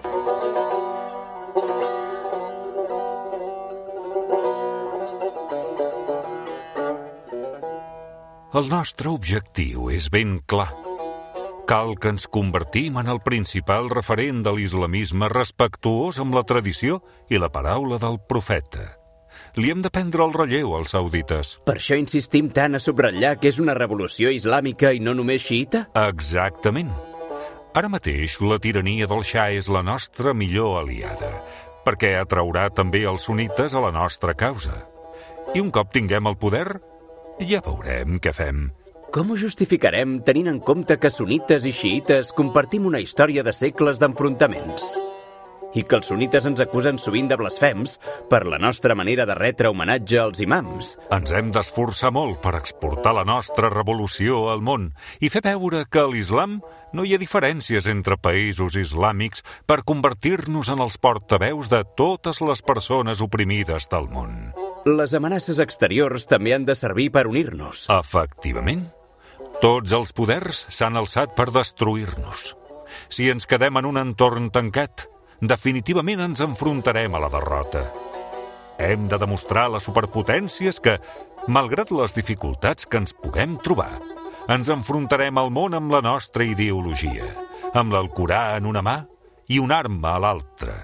El nostre objectiu és ben clar. Cal que ens convertim en el principal referent de l'islamisme respectuós amb la tradició i la paraula del profeta. Li hem de prendre el relleu als saudites. Per això insistim tant a subratllar que és una revolució islàmica i no només xiïta? Exactament. Ara mateix la tirania del Xa és la nostra millor aliada, perquè atraurà també els sunnites a la nostra causa. I un cop tinguem el poder, ja veurem què fem. Com ho justificarem tenint en compte que sunnites i xiïtes compartim una història de segles d'enfrontaments? I que els sunnites ens acusen sovint de blasfems per la nostra manera de retre homenatge als imams. Ens hem d'esforçar molt per exportar la nostra revolució al món i fer veure que a l'islam no hi ha diferències entre països islàmics per convertir-nos en els portaveus de totes les persones oprimides del món. Les amenaces exteriors també han de servir per unir-nos. Efectivament. Tots els poders s'han alçat per destruir-nos. Si ens quedem en un entorn tancat, definitivament ens enfrontarem a la derrota. Hem de demostrar a les superpotències que, malgrat les dificultats que ens puguem trobar, ens enfrontarem al món amb la nostra ideologia, amb l'Alcorà en una mà i una arma a l'altra.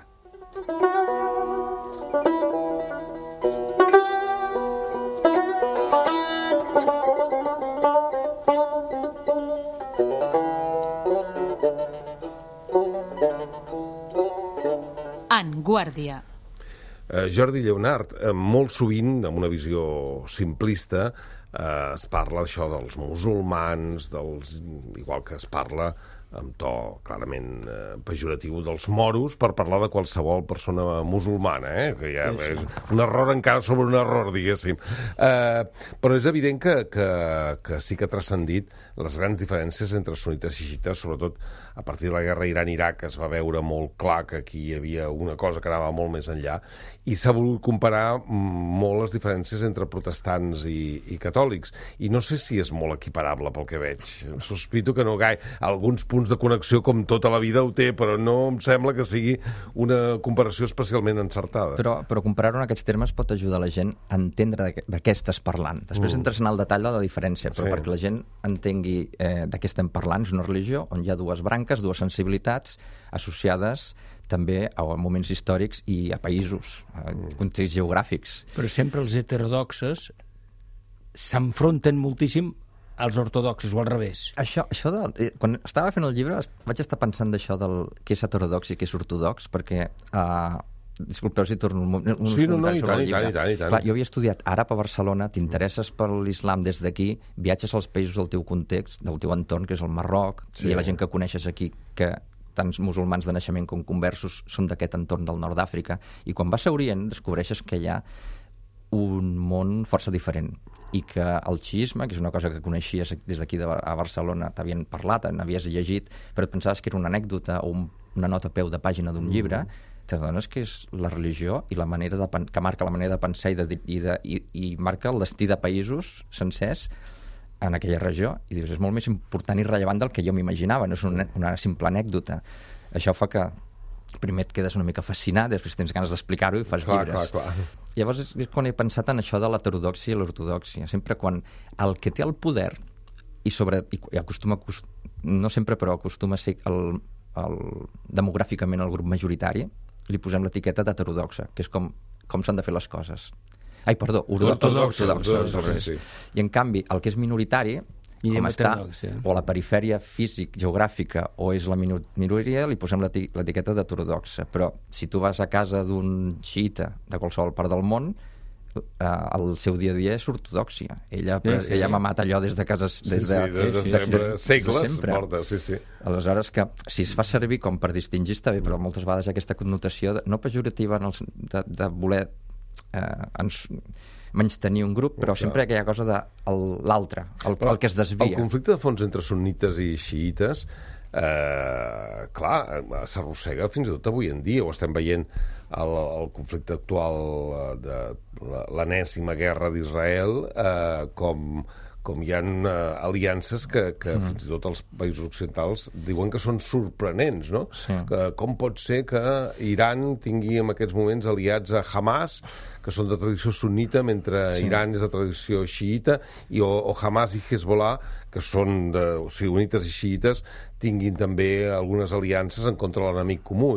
Guàrdia. Jordi Lleonart, molt sovint, amb una visió simplista, es parla d'això dels musulmans, igual que es parla amb to clarament pejoratiu dels moros per parlar de qualsevol persona musulmana, que ja és un error encara sobre un error, diguéssim. Però és evident que sí que ha transcendit les grans diferències entre sunnites i xiites, sobretot a partir de la guerra Iran-Iraq es va veure molt clar que aquí hi havia una cosa que anava molt més enllà i s'ha volgut comparar molt les diferències entre protestants i catòlics. I no sé si és molt equiparable pel que veig. Sospito que no gaire. Alguns punts de connexió com tota la vida ho té, però no em sembla que sigui una comparació especialment encertada. Però comparar-ho en aquests termes pot ajudar la gent a entendre de què estàs parlant. Després entres en el detall de la diferència, però perquè la gent entengui de què estem parlant, és una religió on hi ha dues branques, dues sensibilitats associades també a moments històrics i a països, a contexts geogràfics. Però sempre els heterodoxes s'enfronten moltíssim als ortodoxos o al revés? Això quan estava fent el llibre vaig estar pensant d'això del què és heterodox i què és ortodox, perquè disculpeu si torno uns comentaris sobre el llibre. I tant. Clar, jo havia estudiat àrab a Barcelona, t'interesses per l'islam des d'aquí, viatges als països del teu context, del teu entorn, que és el Marroc, i la gent que coneixes aquí, que tant musulmans de naixement com conversos són d'aquest entorn del nord d'Àfrica, i quan vas a Orient descobreixes que hi ha un món força diferent i que el xiisme, que és una cosa que coneixies des d'aquí a Barcelona, t'havien parlat, n'havies llegit, però et pensaves que era una anècdota o una nota a peu de pàgina d'un llibre, t'adones que és la religió i la manera que marca la manera de pensar i marca el destí de països sencers en aquella regió, i dius, és molt més important i rellevant del que jo m'imaginava, no és una simple anècdota. Això fa que primer et quedes una mica fascinat, després tens ganes d'explicar-ho i fas llibres. Clar. Llavors és quan he pensat en això de l'heterodòxia i l'ortodòxia. Sempre quan el que té el poder, no sempre, però acostuma a ser demogràficament el grup majoritari, li posem l'etiqueta d'heterodoxa, que és com s'han de fer les coses. Ortodox. Sí. I en canvi, el que és minoritari, com està, o la perifèria físic, geogràfica, o és la minoria, li posem l'etiqueta d'heterodoxa. Però si tu vas a casa d'un xiita de qualsevol part del món, el seu dia a dia és ortodòxia. Ella ha mamat allò des de casa... Des de segles porta, sí. Aleshores, que si es fa servir com per distingir està bé, però moltes vegades aquesta connotació no pejorativa de voler menystenir un grup, però sempre aquella cosa de l'altre, el que es desvia. El conflicte de fons entre sunnites i xiites s'arrossega fins i tot avui en dia. Ho estem veient el conflicte actual de l'enèsima guerra d'Israel, com hi ha aliances que fins i tot els països occidentals diuen que són sorprenents, no? Sí. Com pot ser que Iran tingui en aquests moments aliats a Hamas, que són de tradició sunnita, mentre Iran és de tradició xiita, o Hamas i Hezbollah, que són unites i xiites, tinguin també algunes aliances en contra de l'enemic comú.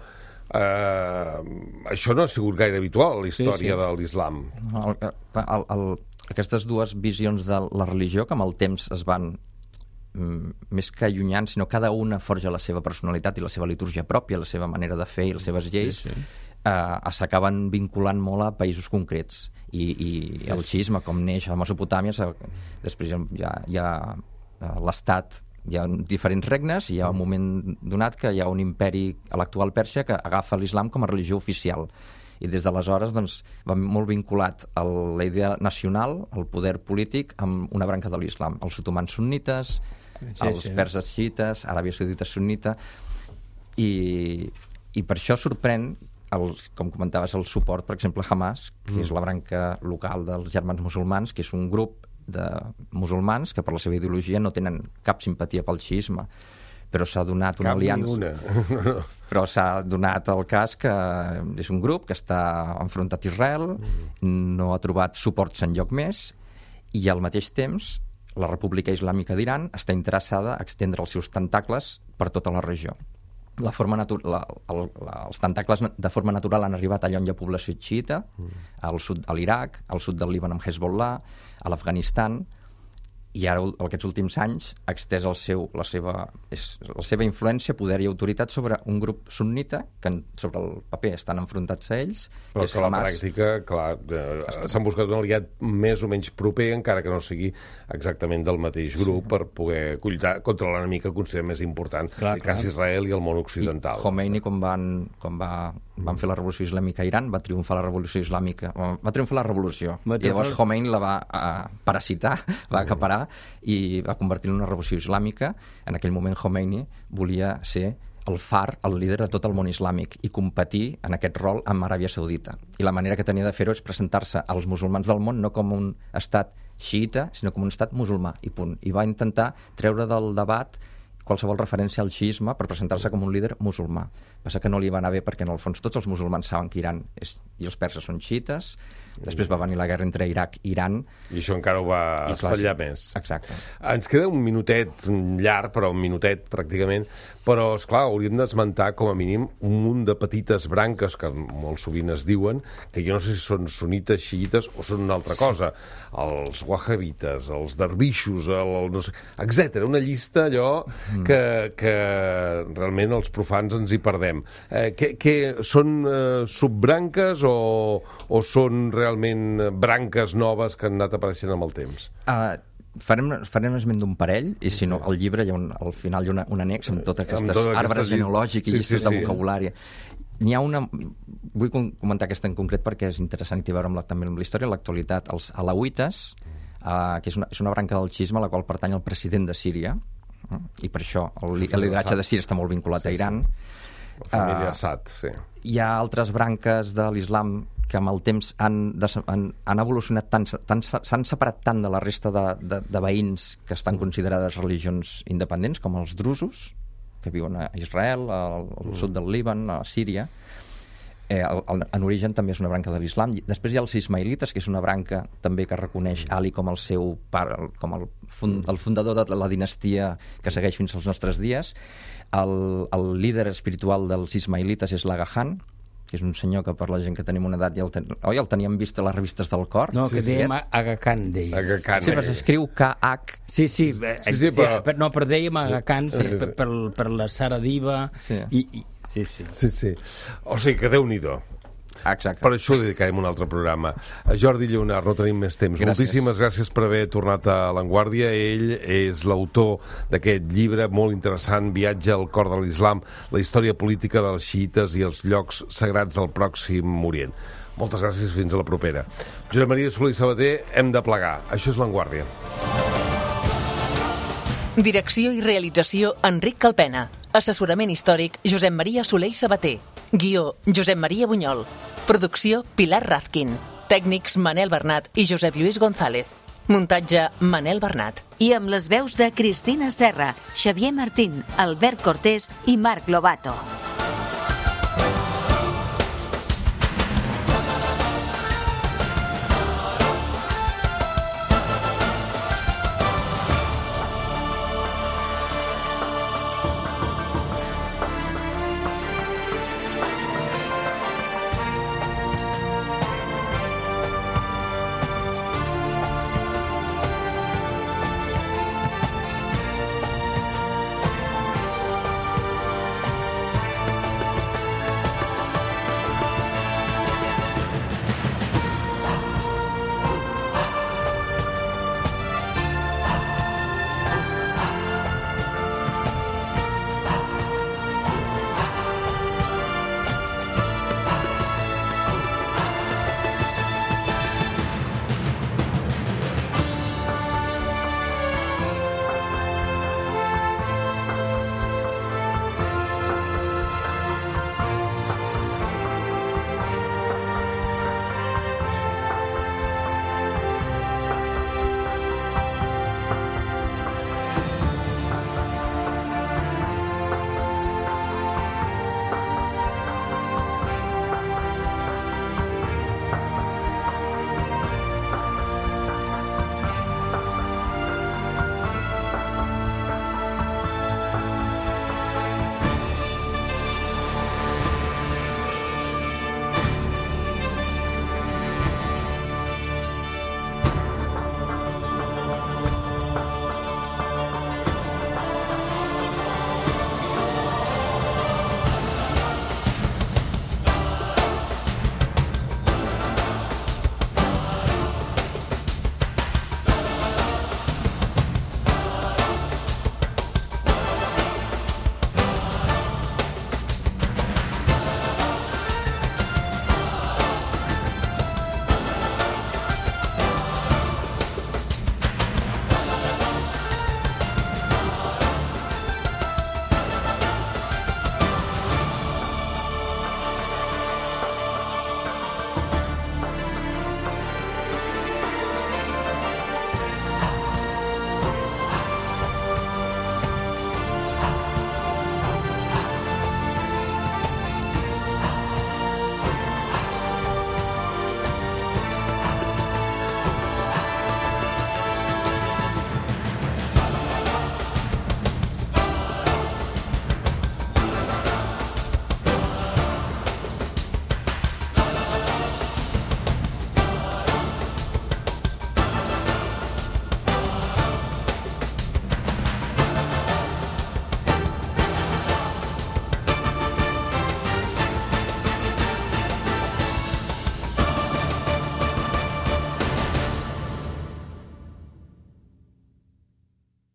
Això no ha sigut gaire habitual a la història de l'islam. Aquestes dues visions de la religió, que amb el temps es van més que allunyant, sinó cada una forja la seva personalitat i la seva litúrgia pròpia, la seva manera de fer i les seves lleis, s'acaben vinculant molt a països concrets. I el xiisme, com neix a Mesopotàmia, després hi ha l'estat, hi ha diferents regnes, i hi ha un moment donat que hi ha un imperi, a l'actual Pèrsia, que agafa l'islam com a religió oficial. I des d'aleshores va molt vinculat a la idea nacional, al poder polític, amb una branca de l'islam. Els otomans sunnites, els perses xiites, Aràbia Saudita sunnita, i per això sorprèn, com comentaves, el suport, per exemple, a Hamas, que és la branca local dels germans musulmans, que és un grup de musulmans que per la seva ideologia no tenen cap simpatia pel xiisme, però s'ha donat una aliança. Però s'ha donat el cas que és un grup que està enfrontat a Israel, no ha trobat suports enlloc més, i al mateix temps la República Islàmica d'Iran està interessada a estendre els seus tentacles per tota la regió. Els tentacles de forma natural han arribat allà on hi ha població xiita, al sud de l'Iraq, al sud del Líban amb Hezbollah, a l'Afganistan, i ara aquests últims anys ha estès la seva influència, poder i autoritat sobre un grup sunnita que sobre el paper estan enfrontats a ells, però que a la pràctica, clar, s'han buscat un aliat més o menys proper, encara que no sigui exactament del mateix grup, per poder lluitar contra l'enemic que considerem més important, el cas Israel i el món occidental. I Khomeini, quan van fer la revolució islàmica a Iran, va triomfar la revolució islàmica, va triomfar la revolució, i llavors Khomeini la va parasitar, va acaparar, i va convertir en una revolució islàmica. En aquell moment Khomeini volia ser el far, el líder de tot el món islàmic, i competir en aquest rol amb Aràbia Saudita. I la manera que tenia de fer-ho és presentar-se als musulmans del món no com un estat xiita, sinó com un estat musulmà, i punt. I va intentar treure del debat qualsevol referència al xiisme per presentar-se com un líder musulmà. Passa que no li va anar bé perquè, en el fons, tots els musulmans saben que Iran és i els perses són xiites. Després va venir la guerra entre Iraq i Iran. I això encara ho va espatllar més. Exacte. Ens queda un minutet llarg, però un minutet pràcticament, però, esclar, hauríem d'esmentar com a mínim un munt de petites branques que molt sovint es diuen, que jo no sé si són sunites, xiites o són una altra cosa. Els wahhabites, els dervixos, no sé, etc. Una llista allò que realment els profans ens hi perdem. Què són subbranques o són realment branques noves que han anat apareixent amb el temps? Farem esment d'un parell, i si no, al llibre al final hi ha un annex amb totes aquestes arbres genealògics i llistes de vocabulari. N'hi ha una... Vull comentar aquesta en concret perquè és interessant i té a veure també amb la història, l'actualitat. Els alauites, que és una branca del xiisme a la qual pertany el president de Síria, i per això el lideratge de Síria està molt vinculat a Iran. La família Assad, sí. Hi ha altres branques de l'islam que amb el temps han evolucionat s'han separat tant de la resta de veïns que estan considerades religions independents, com els drusos, que viuen a Israel, al sud del Líban, a Síria. En origen també és una branca de l'islam. Després hi ha els ismaïlites, que és una branca també que reconeix Ali com el seu pare, com el fundador de la dinastia que segueix fins als nostres dies. El líder espiritual dels ismaïlites és l'Aga Khan, que és un senyor que per la gent que tenim una edat el teníem vist a les revistes del cor. No, que dèiem Aga Khan, deia. Aga Khan. Sí, però s'escriu K-H. Sí, però dèiem Aga Khan per la Sara Diva. Sí. O sigui que Déu-n'hi-do. Exacte. Per això dedicarem un altre programa. Jordi Lleonard, no tenim més temps. Gràcies. Moltíssimes gràcies per haver tornat a L'Avantguàrdia. Ell és l'autor d'aquest llibre molt interessant, Viatge al cor de l'Islam, la història política dels xiites i els llocs sagrats del Pròxim Orient. Moltes gràcies, fins a la propera. Josep Maria Soler i Sabater, hem de plegar. Això és L'Avantguàrdia. Direcció i realització, Enric Calpena. Assessorament històric, Josep Maria Soler i Sabater. Guió, Josep Maria Bunyol. Producció, Pilar Razkin. Tècnics, Manel Bernat i Josep Lluís González. Muntatge, Manel Bernat. I amb les veus de Cristina Serra, Xavier Martín, Albert Cortés i Marc Lobato.